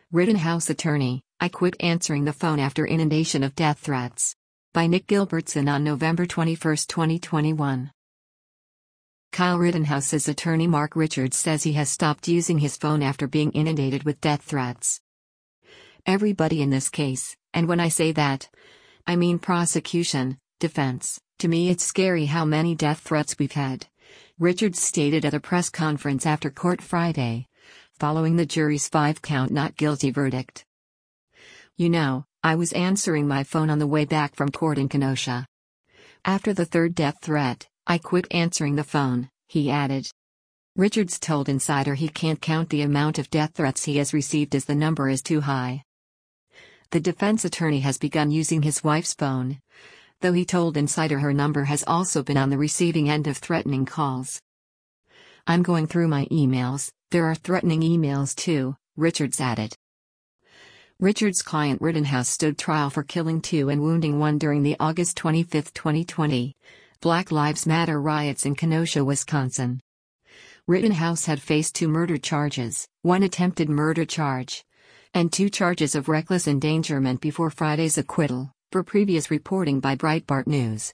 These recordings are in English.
Rittenhouse attorney, I quit answering the phone after inundation of death threats. By Nick Gilbertson on November 21, 2021. Kyle Rittenhouse's attorney Mark Richards says he has stopped using his phone after being inundated with death threats. Everybody in this case, and when I say that, I mean prosecution, defense, to me it's scary how many death threats we've had, Richards stated at a press conference after court Friday, following the jury's 5-count not guilty verdict. You know, I was answering my phone on the way back from court in Kenosha. After the third death threat, I quit answering the phone, he added. Richards told Insider he can't count the amount of death threats he has received as the number is too high. The defense attorney has begun using his wife's phone, though he told Insider her number has also been on the receiving end of threatening calls. I'm going through my emails, there are threatening emails too, Richards added. Richards' client Rittenhouse stood trial for killing 2 and wounding 1 during the August 25, 2020, Black Lives Matter riots in Kenosha, Wisconsin. Rittenhouse had faced 2 murder charges, 1 attempted murder charge, and 2 charges of reckless endangerment before Friday's acquittal, per previous reporting by Breitbart News.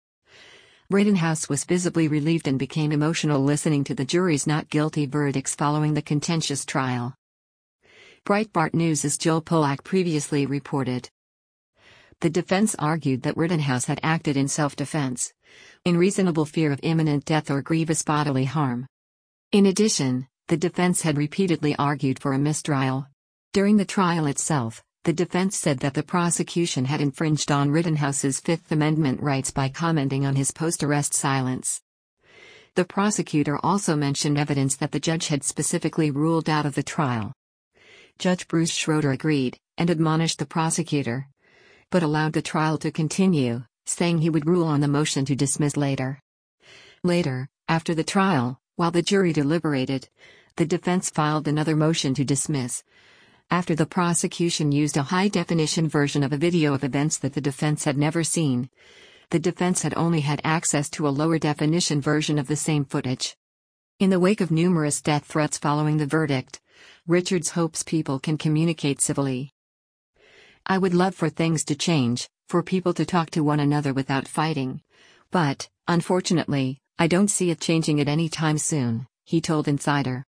Rittenhouse was visibly relieved and became emotional listening to the jury's not guilty verdicts following the contentious trial. Breitbart News' Joel Pollack previously reported. The defense argued that Rittenhouse had acted in self-defense, in reasonable fear of imminent death or grievous bodily harm. In addition, the defense had repeatedly argued for a mistrial. During the trial itself, the defense said that the prosecution had infringed on Rittenhouse's Fifth Amendment rights by commenting on his post-arrest silence. The prosecutor also mentioned evidence that the judge had specifically ruled out of the trial. Judge Bruce Schroeder agreed, and admonished the prosecutor, but allowed the trial to continue, saying he would rule on the motion to dismiss later. Later, after the trial, while the jury deliberated, the defense filed another motion to dismiss, after the prosecution used a high-definition version of a video of events that the defense had never seen. The defense had only had access to a lower-definition version of the same footage. In the wake of numerous death threats following the verdict, Richards hopes people can communicate civilly. I would love for things to change, for people to talk to one another without fighting. But, unfortunately, I don't see it changing at any time soon, he told Insider.